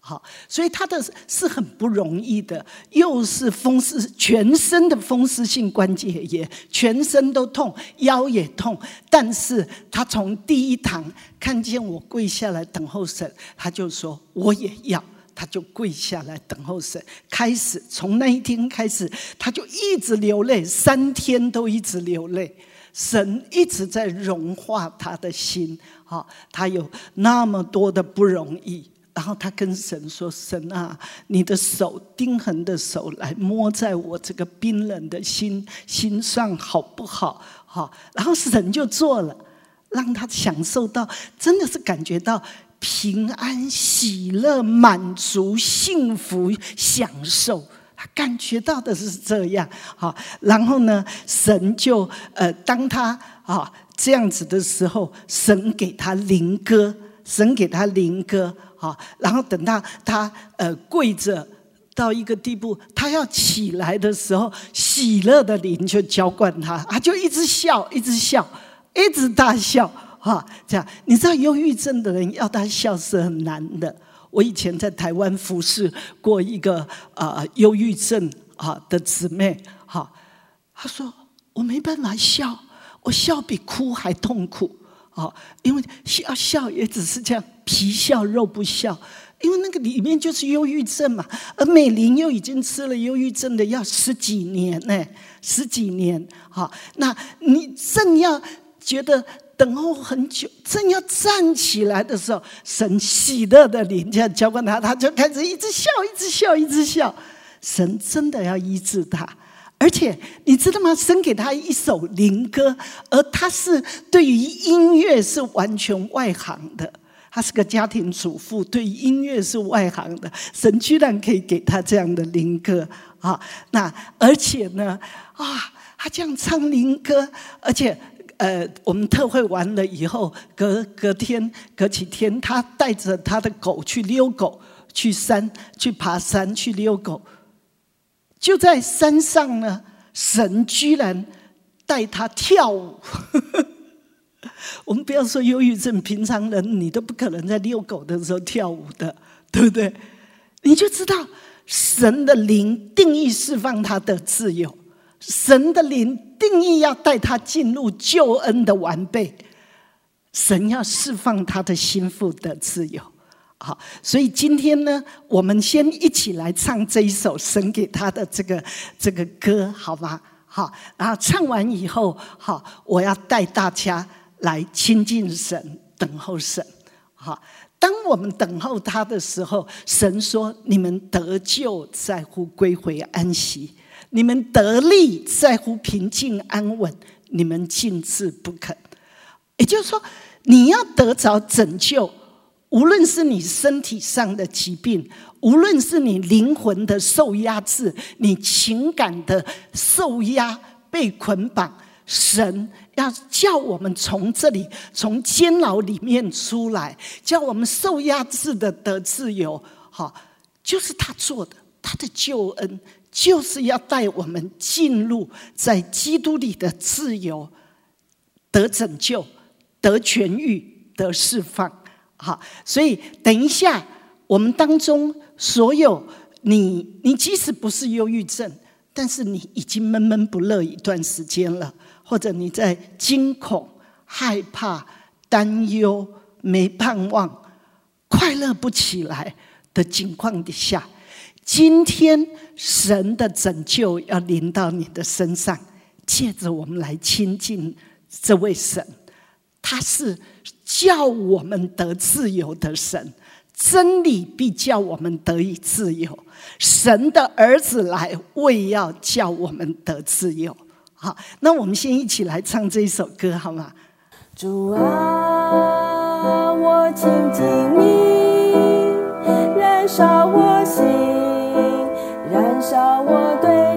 好，所以他的是很不容易的，又是风湿，全身的风湿性关节炎，全身都痛，腰也痛。但是他从第一堂看见我跪下来等候神，他就说我也要，他就跪下来等候神。开始从那一天开始，他就一直流泪，三天都一直流泪。神一直在融化他的心，他有那么多的不容易。然后他跟神说：神啊，你的手，钉痕的手来摸在我这个冰冷的心心上好不好？然后神就做了，让他享受到，真的是感觉到平安、喜乐、满足、幸福、享受。他感觉到的是这样。然后呢，神就呃，当他这样子的时候，神给他灵歌，神给他灵歌。然后等到他呃跪着到一个地步，他要起来的时候，喜乐的灵就浇灌他，他就一直笑，一直笑，一直大笑。这样，你知道忧郁症的人要他笑是很难的。我以前在台湾服侍过一个呃忧郁症的姊妹，她说我没办法笑，我笑比哭还痛苦。因为笑笑也只是这样，皮笑肉不笑，因为那个里面就是忧郁症嘛。而美玲又已经吃了忧郁症的药十几年呢，十几年。那你正要觉得等候很久，正要站起来的时候，神喜乐的灵这样浇灌他，他就开始一直笑，一直笑，一直笑。神真的要医治他。而且你知道吗？神给他一首灵歌，而他是对于音乐是完全外行的，他是个家庭主妇，对于音乐是外行的。神居然可以给他这样的灵歌啊！那而且呢，啊，他这样唱灵歌，而且呃，我们特会完了以后，隔隔天、隔几天，他带着他的狗去遛狗，去山、去爬山、去遛狗。就在山上呢，神居然带他跳舞。我们不要说忧郁症，平常人你都不可能在遛狗的时候跳舞的，对不对？你就知道神的灵定义释放他的自由，神的灵定义要带他进入救恩的完备，神要释放他的心腹的自由。好，所以今天呢，我们先一起来唱这一首神给他的这个这个歌，好吗？好，然后唱完以后，好，我要带大家来亲近神，等候神。好，当我们等候他的时候，神说：你们得救在乎归回安息，你们得力在乎平静安稳，你们禁止不肯。也就是说，你要得着拯救，无论是你身体上的疾病，无论是你灵魂的受压制，你情感的受压被捆绑，神要叫我们从这里，从监牢里面出来，叫我们受压制的得自由。好，就是他做的，他的救恩就是要带我们进入在基督里的自由，得拯救，得痊愈，得释放。好，所以等一下我们当中所有你你即使不是忧郁症，但是你已经闷闷不乐一段时间了，或者你在惊恐、害怕、担忧、没盼望、快乐不起来的情况底下，今天神的拯救要临到你的身上，借着我们来亲近这位神，他是叫我们得自由的神，真理必叫我们得以自由。神的儿子来，为要叫我们得自由。好，那我们先一起来唱这一首歌，好吗？ 主啊，我亲近你，燃烧我心，燃烧我对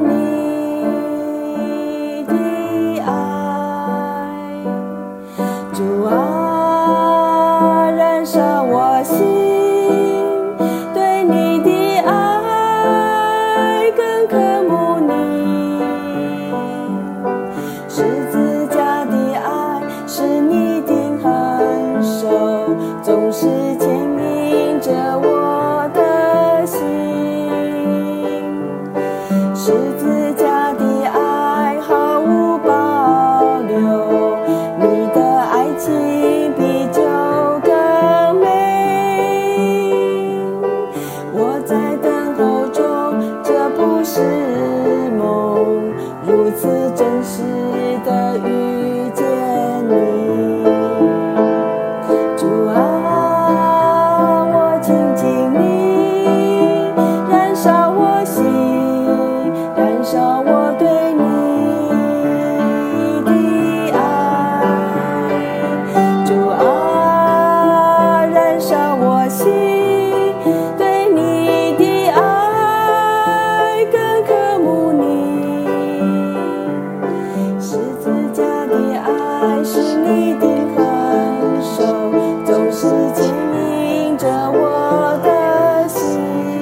你的爱。主啊，燃烧我心，对你的爱更渴慕你。十字架的爱是你定恒守，总是牵引着我的十字架的爱毫无保留，你的爱情比酒更美。我在等候中，这不是梦，如此真实的遇见你。主啊，我亲近你，燃烧我心，燃烧我对你的爱。主啊，燃烧我心，对你的爱更渴慕你。十字架的爱是你的横手，总是牵引着我的心。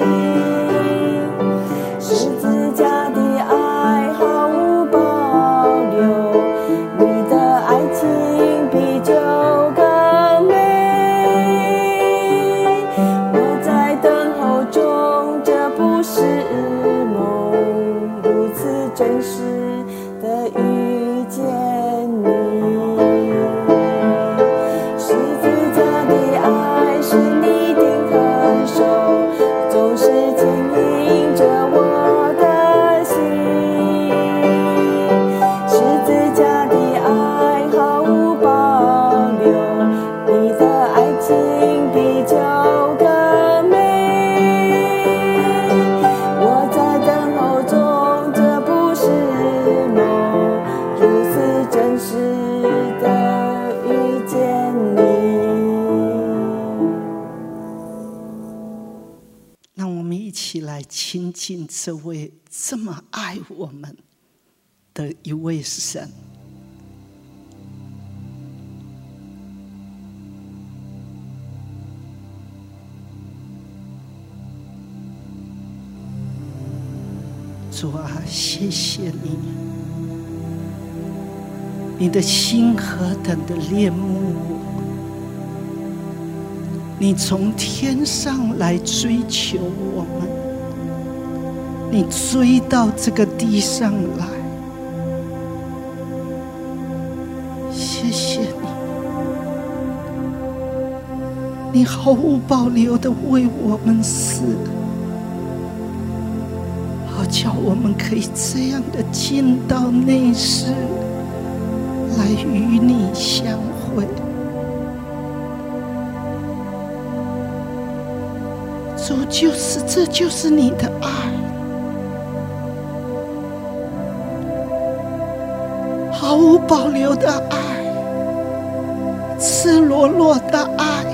十字架的爱毫无保留，你的爱情比酒更美。我在等候中，这不是梦，如此真实的遇见你。十字架的爱是你的横手，总是牵引着我的心。十字架的爱毫无保留，你的爱情比酒更美。我在等候中，这不是梦，如此真实的遇见你。 让我们一起来亲近这位这么爱我们的一位神。主啊，谢谢你，你的心何等的恋慕我，你从天上来追求我们，你追到这个地上来。谢谢你，你毫无保留的为我们死，好叫我们可以这样的进到内室来与你相会。主，就是这就是你的爱，毫无保留的爱，赤裸裸的爱。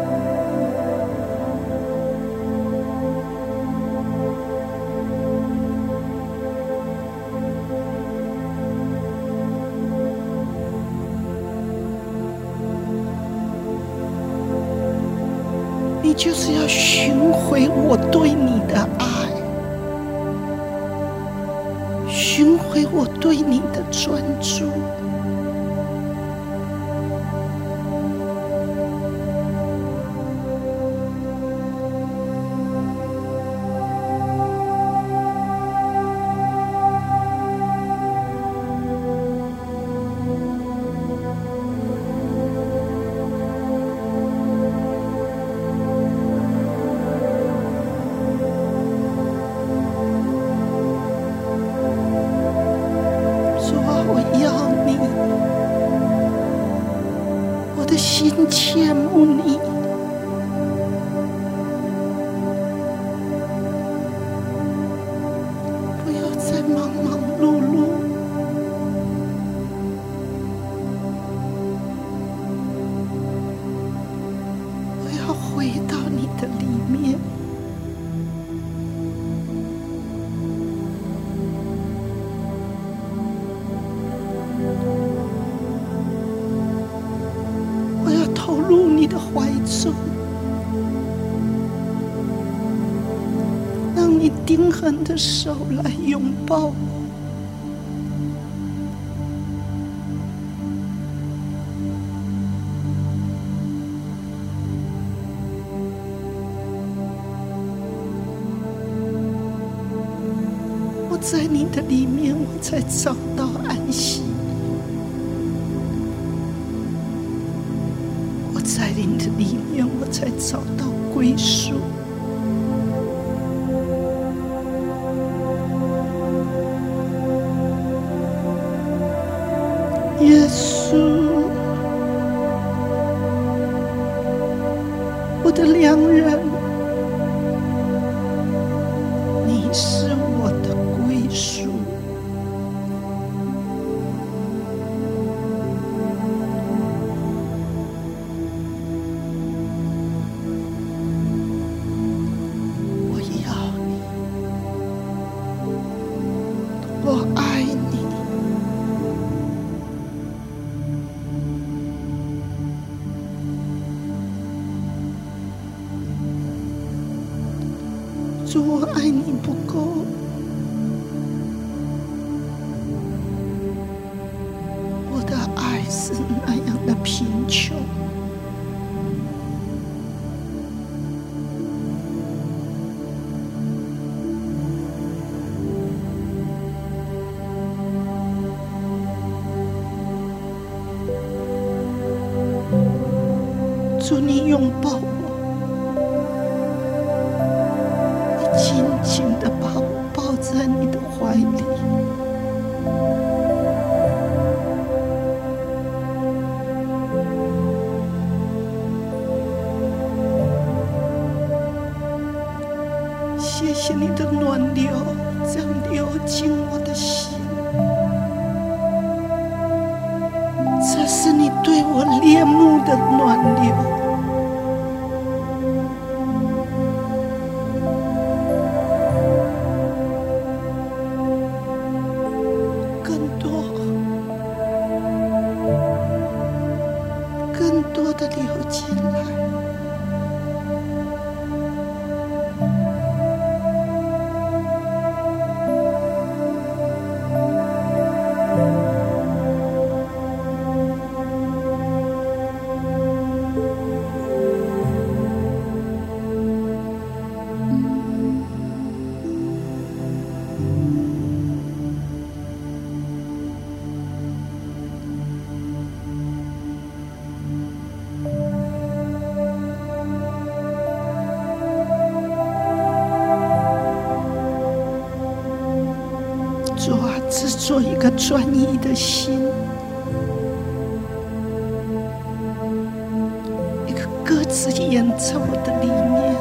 你就是要寻回我对你的爱，寻回我对你的专注。心切慕你，不要再忙忙碌碌，我要回到你的里面。投入你的怀中，让你丁恒的手来拥抱我。我在你的里面，我才找到安息。我在你的里面，我才找到归属。耶稣，我的良人，你是我的归属。我要你，我爱你。主，我爱你不够，我的爱是那样的贫穷。主，你拥抱我，紧紧地把我抱在你的怀里。谢谢你的暖流，这样流进我的心。这是你对我恋慕的暖流。的流进来，主啊，制作一个专一的心，一个鸽子眼在我的里面。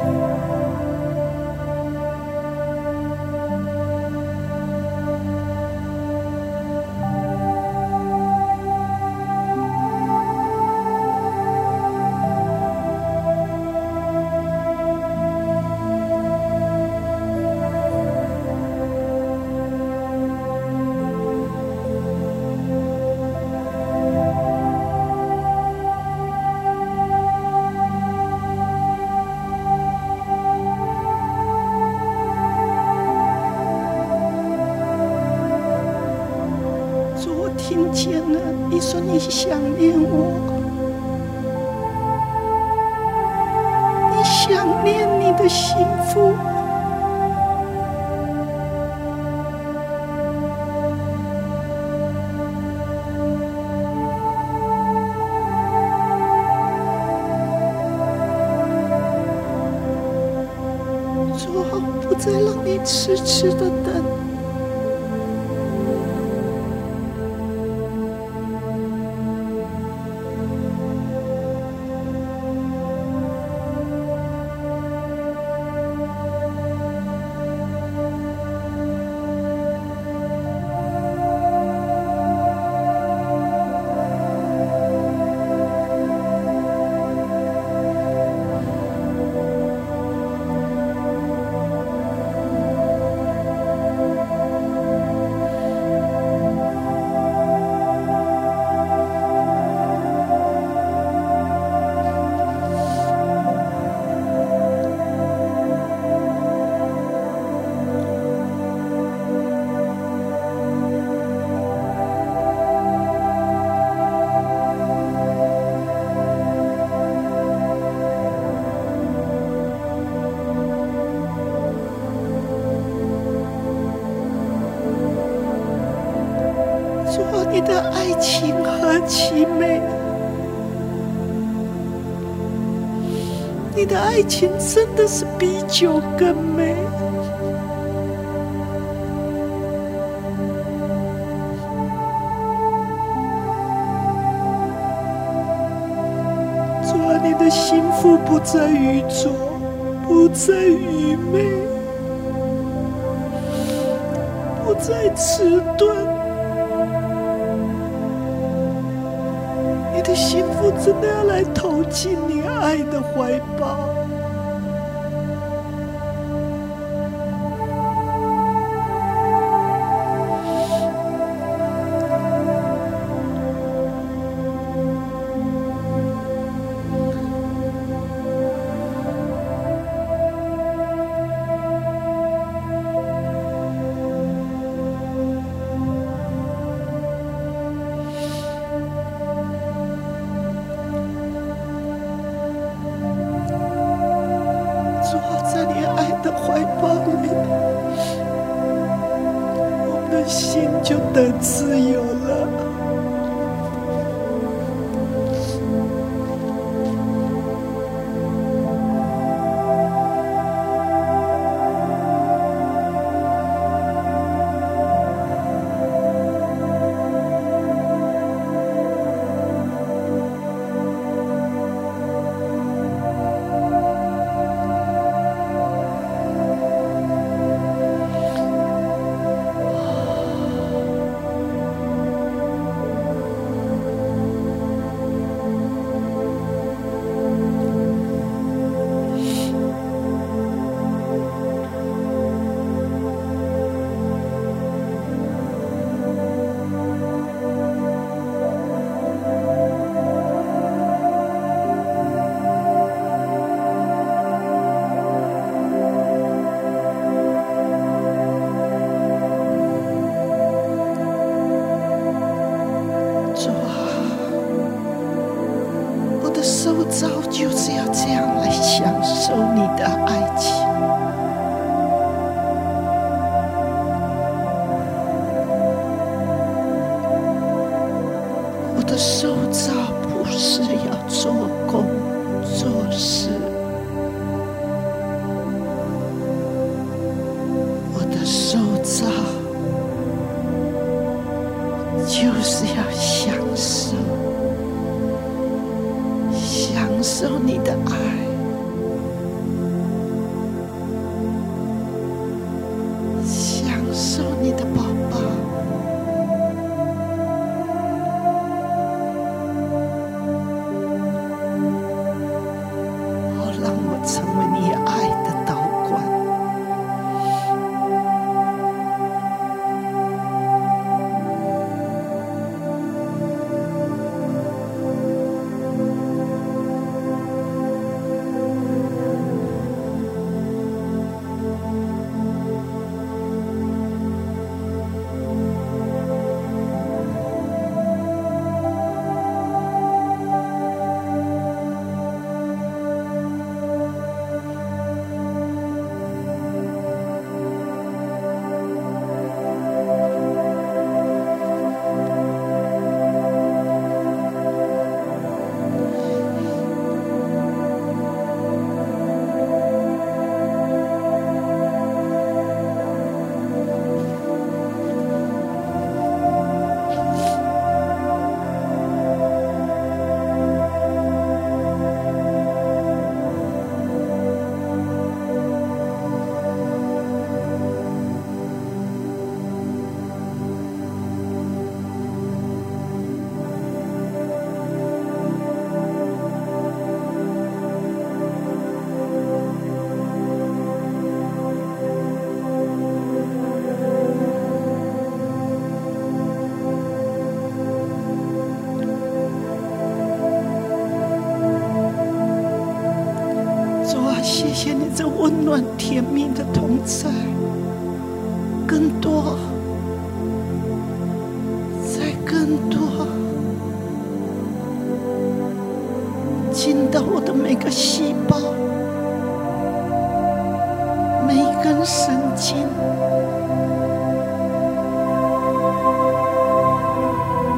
听见了，你说你想念我，你想念你的幸福。主啊，不再让你痴痴的等。 你的爱情何其美，你的爱情真的是比酒更美。主啊，你的幸福不在于拙，不在愚昧，不在迟钝，你的幸福真的要来投进你爱的怀抱。心就得自由了。受造就是要这样来享受你的爱情。我的受造不是要做工做事，我的受造就是要享受享受你的爱，享受你的宝宝。哦，让我成为你爱的导管。谢谢你这温暖甜蜜的同在，更多，再更多，进到我的每个细胞，每一根神经，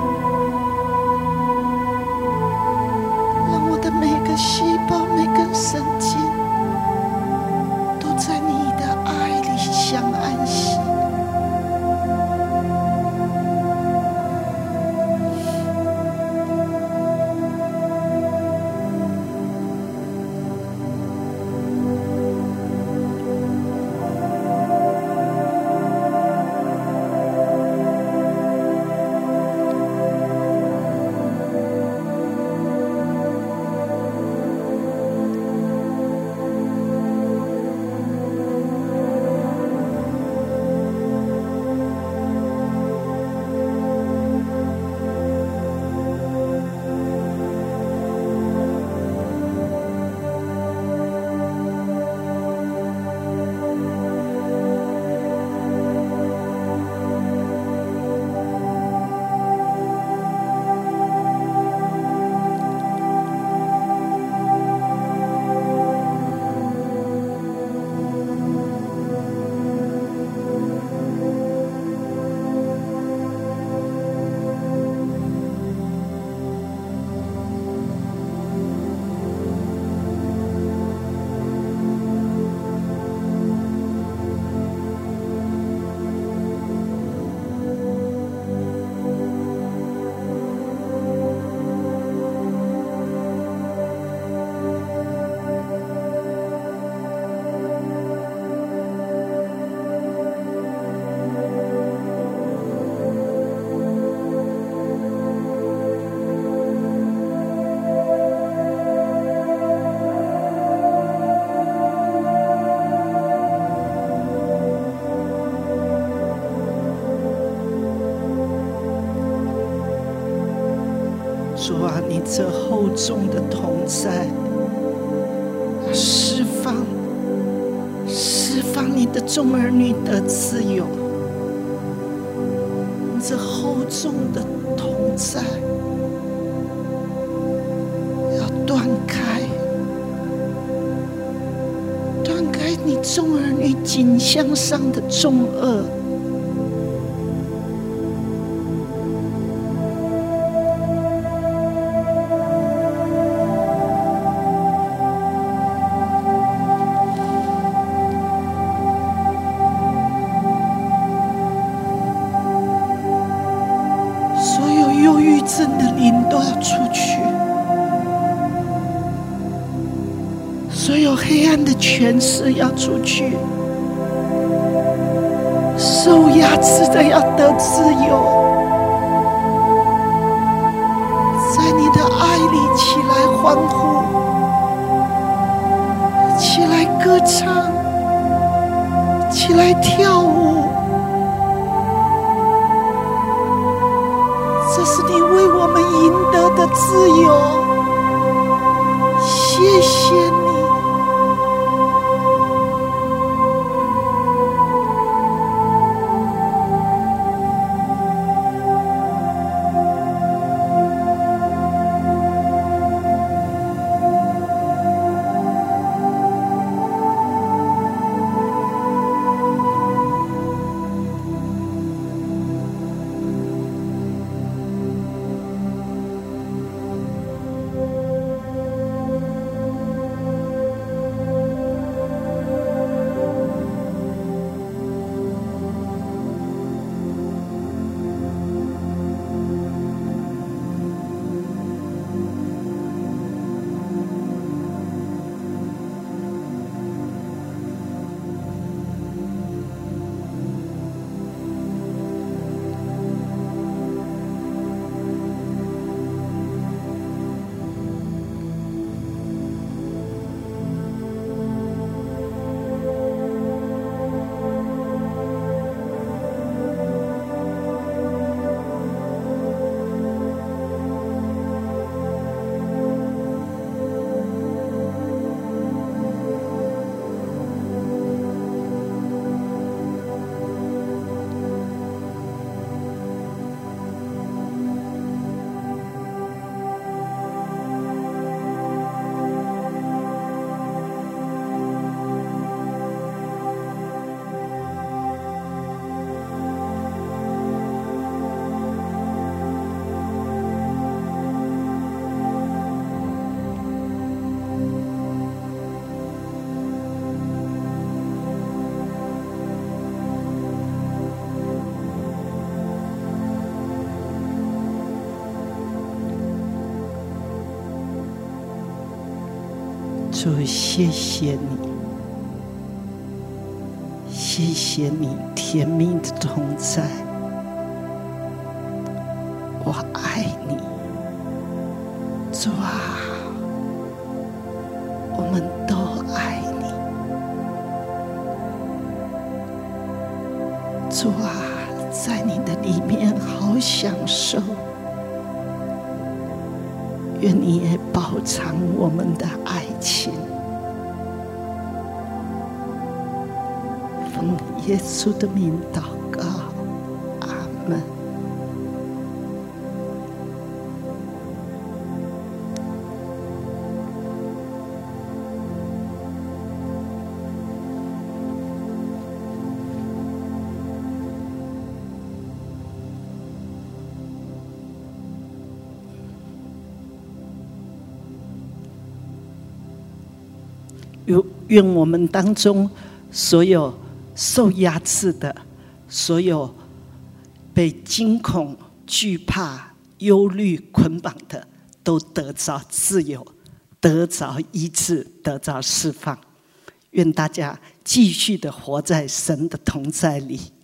主啊，你这厚重的同在，释放释放你的众儿女的自由，你这厚重的同在要断开，断开你众儿女颈项上的重恶。真的灵都要出去，所有黑暗的权势要出去，受压制的要得自由，在你的爱里起来欢呼，起来歌唱，起来跳舞。这是你为我们赢得的自由，谢谢你。主，谢谢你，谢谢你甜蜜的同在，我爱你，主啊，我们都爱你，主啊，在你的里面好享受，愿你也饱尝我们的爱情。奉耶稣的名祷告，阿们。愿我们当中所有受压制的，所有被惊恐、惧怕、忧虑捆绑的，都得着自由，得着医治，得着释放。愿大家继续的活在神的同在里。